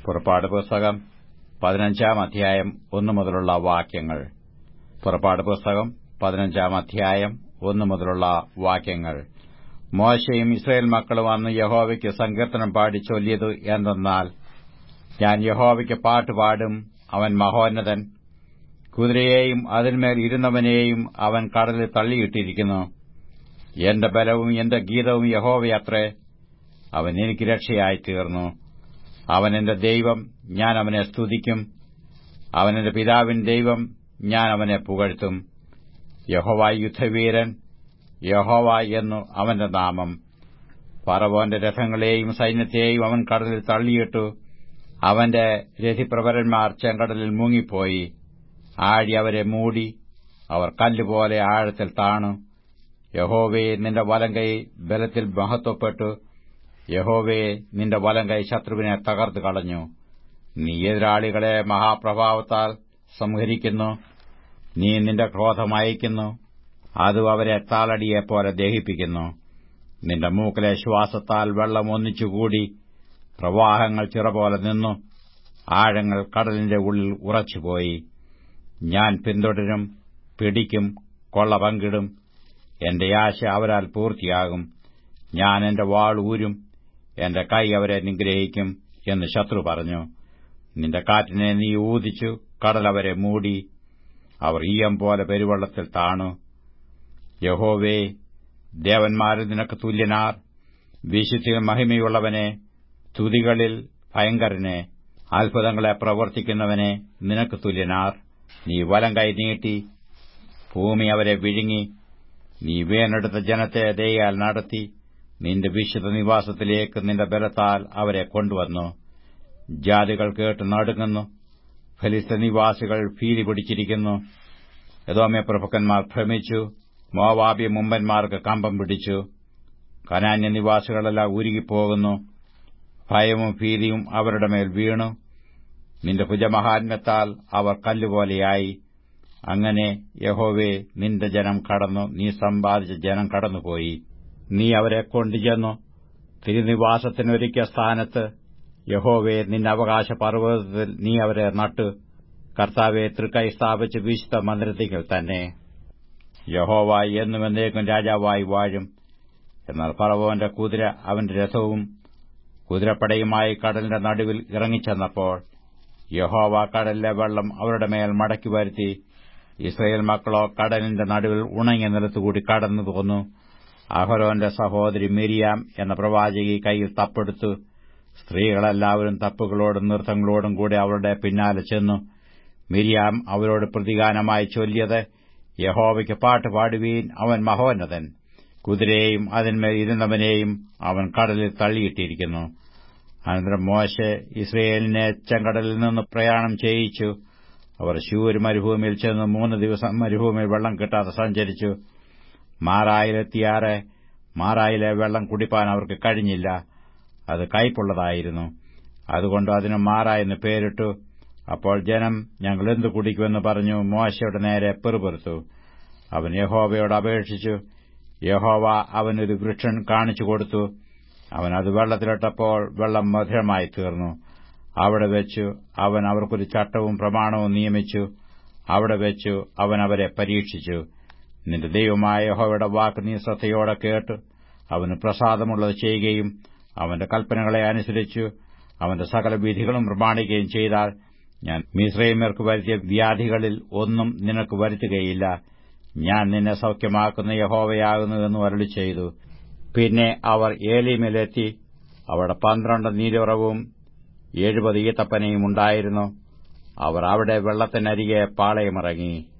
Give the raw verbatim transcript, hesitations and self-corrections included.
പുറപ്പാട് പുസ്തകം പതിനഞ്ചാം അധ്യായം ഒന്നു മുതലുള്ള വാക്യങ്ങൾ. പുറപ്പാട് പുസ്തകം പതിനഞ്ചാം അധ്യായം ഒന്നു മുതലുള്ള വാക്യങ്ങൾ. മോശയും ഇസ്രായേൽ മക്കളും അന്ന് യഹോവയ്ക്ക് സങ്കീർത്തനം പാടി ചൊല്ലിയത് എന്തെന്നാൽ, ഞാൻ യഹോവയ്ക്ക് പാട്ടുപാടും, അവൻ മഹോന്നതൻ. കുതിരയെയും അതിന്മേൽ ഇരുന്നവനെയും അവൻ കടലിൽ തള്ളിയിട്ടിരിക്കുന്നു. എന്റെ ബലവും എന്റെ ഗീതവും യഹോവയത്രേ. അവൻ എനിക്ക് രക്ഷയായിത്തീർന്നു. അവൻ എന്റെ ദൈവം, ഞാൻ അവനെ സ്തുതിക്കും. അവൻ എന്റെ പിതാവിൻ ദൈവം, ഞാൻ അവനെ പുകഴ്ത്തും. യഹോവ യുദ്ധവീരൻ, യഹോവ എന്നു അവന്റെ നാമം. ഫറവോന്റെ രഥങ്ങളെയും സൈന്യത്തെയും അവൻ കടലിൽ തള്ളിയിട്ടു. അവന്റെ രഥിപ്രവരന്മാർ ചെങ്കടലിൽ മുങ്ങിപ്പോയി. ആഴി അവരെ മൂടി, അവർ കല്ലുപോലെ ആഴത്തിൽ താണു. യഹോവേ, നിന്റെ വലങ്കൈ ബലത്തിൽ മഹത്വപ്പെട്ടു. യഹോവേ, നിന്റെ വലങ്കൈ ശത്രുവിനെ തകർത്തു കളഞ്ഞു. നീ എതിരാളികളെ മഹാപ്രഭാവത്താൽ സംഹരിക്കുന്നു. നീ നിന്റെ ക്രോധം അയക്കുന്നു, അതും അവരെ താളടിയെപ്പോലെ ദഹിപ്പിക്കുന്നു. നിന്റെ മൂക്കിലെ ശ്വാസത്താൽ വെള്ളം ഒന്നിച്ചുകൂടി, പ്രവാഹങ്ങൾ ചിറപോലെ നിന്നു. ആഴങ്ങൾ കടലിന്റെ ഉള്ളിൽ ഉറച്ചുപോയി. ഞാൻ പിന്തുടരും, പിടിക്കും, കൊള്ള പങ്കിടും. എന്റെ ആശ അവരാൽ പൂർത്തിയാകും. ഞാൻ എന്റെ വാൾ ഊരും, എന്റെ കൈ അവരെ നിഗ്രഹിക്കും എന്ന് ശത്രു പറഞ്ഞു. നിന്റെ കാറ്റിനെ നീ ഊതിച്ചു, കടൽ അവരെ മൂടി. അവർ ഈയം പോലെ പെരുവെള്ളത്തിൽ താണു. യഹോവേ, ദേവന്മാരിൽ നിനക്ക് തുല്യനാർ. വിശുദ്ധിയിൽ മഹിമയുള്ളവനെ, തുതികളിൽ ഭയങ്കരനെ, അത്ഭുതങ്ങളെ പ്രവർത്തിക്കുന്നവനെ, നിനക്ക് തുല്യനാർ. നീ വലങ്കൈ നീട്ടി, ഭൂമി അവരെ വിഴുങ്ങി. നീ വീണെടുത്ത ജനത്തെ ദയയാൽ നടത്തി. നിന്റെ വിശുദ്ധ നിവാസത്തിലേക്ക് നിന്റെ ബലത്താൽ അവരെ കൊണ്ടുവന്നു. ജാതികൾ കേട്ട് നടുങ്ങുന്നു. ഫെലിസ്ത്യ നിവാസികൾ ഭീതി പിടിച്ചിരിക്കുന്നു. എദോമ്യ പ്രഭുക്കന്മാർ ഭ്രമിച്ചു. മോവാബ്യ മുമ്പന്മാർക്ക് കമ്പം പിടിച്ചു. കനാന്യ നിവാസികളെല്ലാം ഉരുകിപ്പോകുന്നു. ഭയവും ഭീതിയും അവരുടെ മേൽ വീണു. നിന്റെ ഭുജമഹാത്മ്യത്താൽ അവർ കല്ലുപോലെയായി. അങ്ങനെ യഹോവേ, നിന്റെ ജനം കടന്നു, നീ സമ്പാദിച്ച ജനം കടന്നുപോയി. നീ അവരെ കൊണ്ടുചെന്നു തിരുനിവാസത്തിനൊരുക്കിയ സ്ഥാനത്ത്. യഹോവേ, നിന്റെ അവകാശ പർവ്വതത്തിൽ നീ അവരെ നട്ടു. കർത്താവെ, തൃക്കൈ സ്ഥാപിച്ച് വിശുദ്ധ മന്ദിരത്തിൽ തന്നെ. യഹോവ എന്നും എന്നേക്കും രാജാവായി വാഴും. എന്നാൽ ഫറവോന്റെ കുതിര അവന്റെ രഥവും കുതിരപ്പടയുമായി കടലിന്റെ നടുവിൽ ഇറങ്ങിച്ചെന്നപ്പോൾ യഹോവ കടലിലെ വെള്ളം അവരുടെ മേൽ മടക്കി വരുത്തി. ഇസ്രായേൽ മക്കളോ കടലിന്റെ നടുവിൽ ഉണങ്ങിയ നിലത്തുകൂടി കടന്നു പോന്നു. അഹരോന്റെ സഹോദരി മിരിയാം എന്ന പ്രവാചകി കൈയിൽ തപ്പെടുത്തു. സ്ത്രീകളെല്ലാവരും തപ്പുകളോടും നൃത്തങ്ങളോടും കൂടി അവരുടെ പിന്നാലെ ചെന്നു. മിരിയാം അവരോട് പ്രതിഗാനമായി ചൊല്ലിയത്, യഹോവയ്ക്ക് പാട്ടുപാടുവീൻ, അവൻ മഹോന്നതൻ. കുതിരയെയും അതിന്മേൽ ഇരുന്നവനെയും അവൻ കടലിൽ തള്ളിയിട്ടിരിക്കുന്നു. അനന്തരം മോശെ ഇസ്രയേലിനെ ചെങ്കടലിൽ നിന്ന് പ്രയാണം ചെയ്യിച്ചു. അവർ ശൂര് മരുഭൂമിയിൽ ചെന്ന് മൂന്ന് ദിവസം മരുഭൂമിയിൽ വെള്ളം കിട്ടാതെ സഞ്ചരിച്ചു. മാറായിലെത്തിയാറെ മാറായിലെ വെള്ളം കുടിപ്പാൻ അവർക്ക് കഴിഞ്ഞില്ല. അത് കയ്പുള്ളതായിരുന്നു. അതുകൊണ്ട് അതിന് മാറ എന്ന് പേരിട്ടു. അപ്പോൾ ജനം, ഞങ്ങൾ എന്തു കുടിക്കുമെന്ന് പറഞ്ഞു മോശയുടെ നേരെ പെറുപെറുത്തു. അവൻ യഹോവയോട് അപേക്ഷിച്ചു. യഹോവ അവനൊരു വൃക്ഷം കാണിച്ചു കൊടുത്തു. അവൻ അത് വെള്ളത്തിലിട്ടപ്പോൾ വെള്ളം മധുരമായി തീർന്നു. അവിടെ വെച്ചു അവൻ അവർക്കൊരു ചട്ടവും പ്രമാണവും നിയമിച്ചു. അവിടെ വെച്ചു അവൻ അവരെ പരീക്ഷിച്ചു. നിന്റെ ദൈവമായ യഹോവയുടെ വാക്ക് നീ ശ്രദ്ധയോടെ കേട്ടു അവന് പ്രസാദമുള്ളത് ചെയ്യുകയും അവന്റെ കൽപ്പനകളെ അനുസരിച്ചു അവന്റെ സകല വിധികളും പ്രമാണിക്കുകയും ചെയ്താൽ ഞാൻ മിസ്രയീമ്യർക്ക് വരുത്തിയ വ്യാധികളിൽ ഒന്നും നിനക്ക് വരുത്തുകയില്ല. ഞാൻ നിന്നെ സൌഖ്യമാക്കുന്ന യഹോവയാകുന്നു എന്ന് അരുളിച്ചെയ്തു. പിന്നെ അവർ ഏലീമിലെത്തി. അവിടെ പന്ത്രണ്ട് നീരുറവും എഴുപത് ഈത്തപ്പനയും ഉണ്ടായിരുന്നു. അവർ അവിടെ വെള്ളത്തിനരികെ പാളയമിറങ്ങി.